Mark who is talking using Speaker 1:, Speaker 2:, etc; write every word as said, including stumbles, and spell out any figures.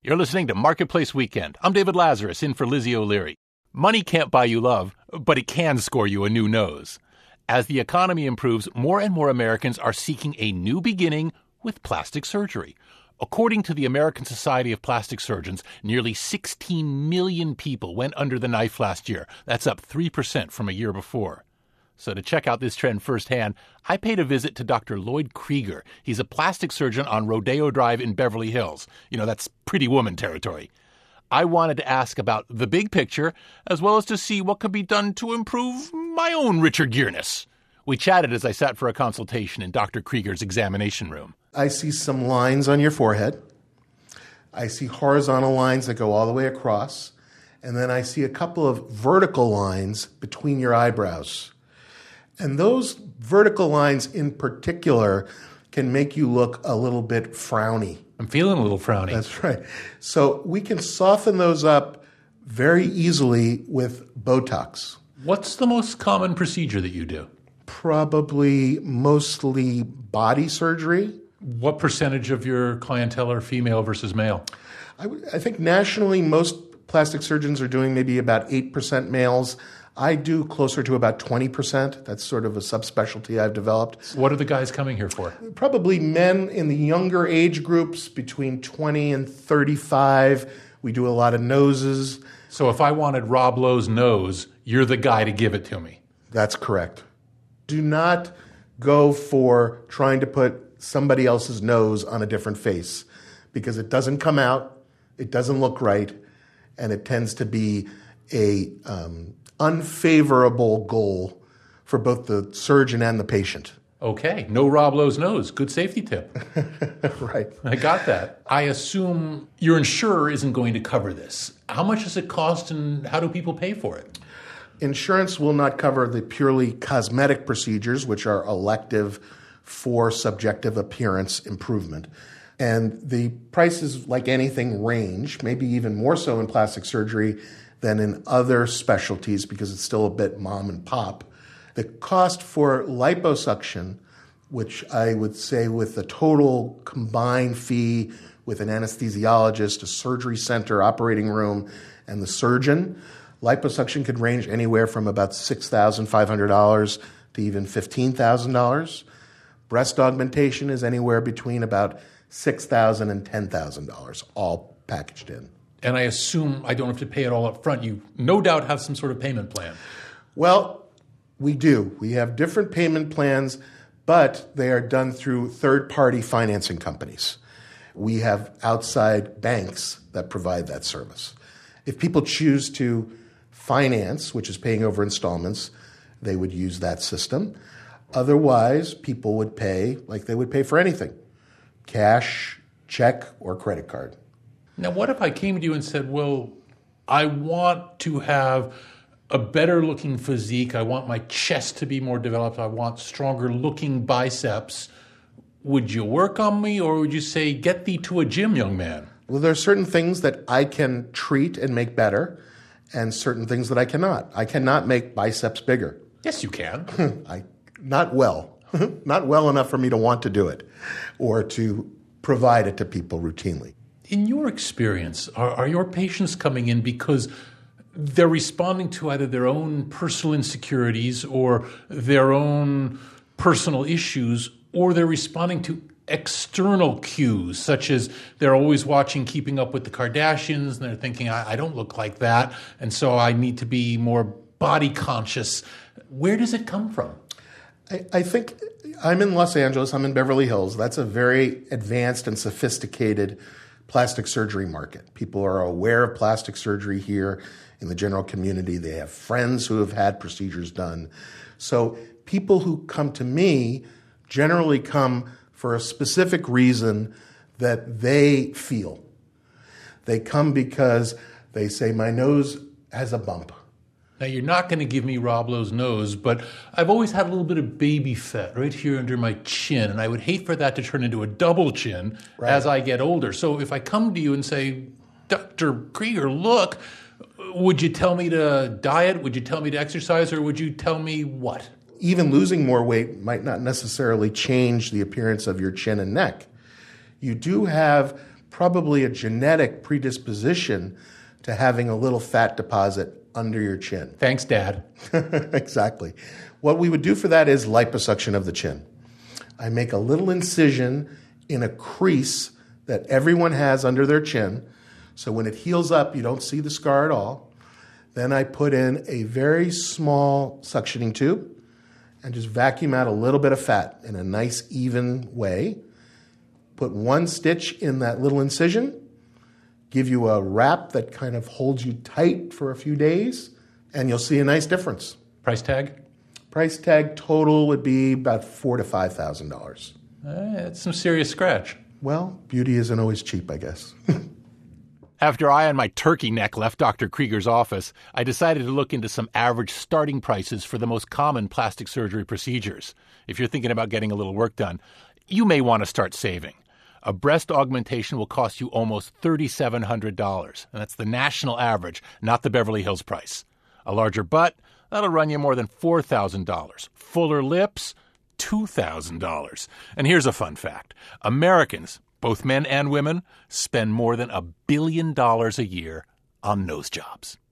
Speaker 1: You're listening to Marketplace Weekend. I'm David Lazarus, in for Lizzie O'Leary. Money can't buy you love, but it can score you a new nose. As the economy improves, more and more Americans are seeking a new beginning with plastic surgery. According to the American Society of Plastic Surgeons, nearly sixteen million people went under the knife last year. That's up three percent from a year before. So to check out this trend firsthand, I paid a visit to Doctor Lloyd Krieger. He's a plastic surgeon on Rodeo Drive in Beverly Hills. You know, that's Pretty Woman territory. I wanted to ask about the big picture, as well as to see what could be done to improve my own Richard Gereness. We chatted as I sat for a consultation in Doctor Krieger's examination room.
Speaker 2: I see some lines on your forehead. I see horizontal lines that go all the way across. And then I see a couple of vertical lines between your eyebrows. And those vertical lines in particular can make you look a little bit frowny.
Speaker 1: I'm feeling a little frowny.
Speaker 2: That's right. So we can soften those up very easily with Botox.
Speaker 1: What's the most common procedure that you do?
Speaker 2: Probably mostly body surgery.
Speaker 1: What percentage of your clientele are female versus male?
Speaker 2: I, w- I think nationally most plastic surgeons are doing maybe about eight percent males. I do closer to about twenty percent. That's sort of a subspecialty I've developed.
Speaker 1: What are the guys coming here for?
Speaker 2: Probably men in the younger age groups between twenty and thirty-five. We do a lot of noses.
Speaker 1: So if I wanted Rob Lowe's nose, you're the guy to give it to me.
Speaker 2: That's correct. Do not go for trying to put somebody else's nose on a different face because it doesn't come out, it doesn't look right, and it tends to be a um, unfavorable goal for both the surgeon and the patient.
Speaker 1: Okay, no Rob Lowe's nose. Good safety tip.
Speaker 2: Right.
Speaker 1: I got that. I assume your insurer isn't going to cover this. How much does it cost and how do people pay for it?
Speaker 2: Insurance will not cover the purely cosmetic procedures, which are elective for subjective appearance improvement. And the prices, like anything, range, maybe even more so in plastic surgery than in other specialties because it's still a bit mom and pop. The cost for liposuction, which I would say with the total combined fee with an anesthesiologist, a surgery center, operating room, and the surgeon, liposuction could range anywhere from about six thousand five hundred dollars to even fifteen thousand dollars. Breast augmentation is anywhere between about six thousand dollars and ten thousand dollars, all packaged in.
Speaker 1: And I assume I don't have to pay it all up front. You no doubt have some sort of payment plan.
Speaker 2: Well, we do. We have different payment plans, but they are done through third-party financing companies. We have outside banks that provide that service. If people choose to finance, which is paying over installments, they would use that system. Otherwise, people would pay like they would pay for anything, cash, check, or credit card.
Speaker 1: Now, what if I came to you and said, well, I want to have a better looking physique. I want my chest to be more developed. I want stronger looking biceps. Would you work on me or would you say, get thee to a gym, young man?
Speaker 2: Well, there are certain things that I can treat and make better and certain things that I cannot. I cannot make biceps bigger.
Speaker 1: Yes, you can.
Speaker 2: I Not well. Not well enough for me to want to do it or to provide it to people routinely.
Speaker 1: In your experience, are, are your patients coming in because they're responding to either their own personal insecurities or their own personal issues, or they're responding to external cues, such as they're always watching Keeping Up with the Kardashians, and they're thinking, I, I don't look like that, and so I need to be more body conscious. Where does it come from?
Speaker 2: I, I think I'm in Los Angeles. I'm in Beverly Hills. That's a very advanced and sophisticated plastic surgery market. People are aware of plastic surgery here in the general community. They have friends who have had procedures done. So people who come to me generally come for a specific reason that they feel. They come because they say, my nose has a bump.
Speaker 1: Now, you're not going to give me Rob Lowe's nose, but I've always had a little bit of baby fat right here under my chin, and I would hate for that to turn into a double chin right. as I get older. So if I come to you and say, Doctor Krieger, look, would you tell me to diet? Would you tell me to exercise? Or would you tell me what?
Speaker 2: Even losing more weight might not necessarily change the appearance of your chin and neck. You do have probably a genetic predisposition to having a little fat deposit under your chin.
Speaker 1: Thanks, Dad.
Speaker 2: Exactly. What we would do for that is liposuction of the chin. I make a little incision in a crease that everyone has under their chin, so when it heals up, you don't see the scar at all. Then I put in a very small suctioning tube and just vacuum out a little bit of fat in a nice, even way. Put one stitch in that little incision, give you a wrap that kind of holds you tight for a few days, and you'll see a nice difference.
Speaker 1: Price tag?
Speaker 2: Price tag total would be about four to five thousand dollars.
Speaker 1: Uh, it's some serious scratch.
Speaker 2: Well, beauty isn't always cheap, I guess.
Speaker 1: After I and my turkey neck left Doctor Krieger's office, I decided to look into some average starting prices for the most common plastic surgery procedures. If you're thinking about getting a little work done, you may want to start saving. A breast augmentation will cost you almost three thousand seven hundred dollars, and that's the national average, not the Beverly Hills price. A larger butt, that'll run you more than four thousand dollars. Fuller lips, two thousand dollars. And here's a fun fact. Americans, both men and women, spend more than a billion dollars a year on nose jobs.